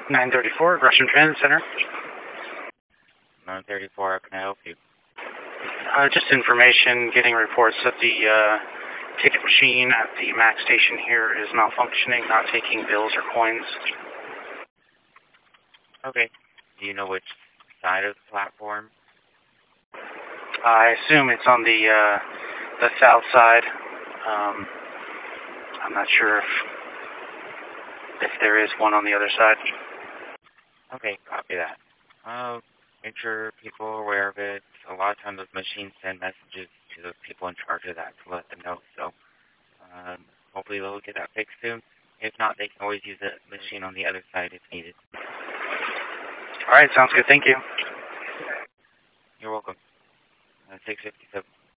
934, Gresham Transit Center. 934, how can I help you? Just information, getting reports that the ticket machine at the MAX station here is malfunctioning, not taking bills or coins. Okay. Do you know which side of the platform? I assume it's on the south side. I'm not sure if there is one on the other side. Okay, copy that. Make sure people are aware of it. A lot of times those machines send messages to the people in charge of that to let them know. So hopefully they'll get that fixed soon. If not, they can always use the machine on the other side if needed. All right, sounds good. Thank you. You're welcome. 657.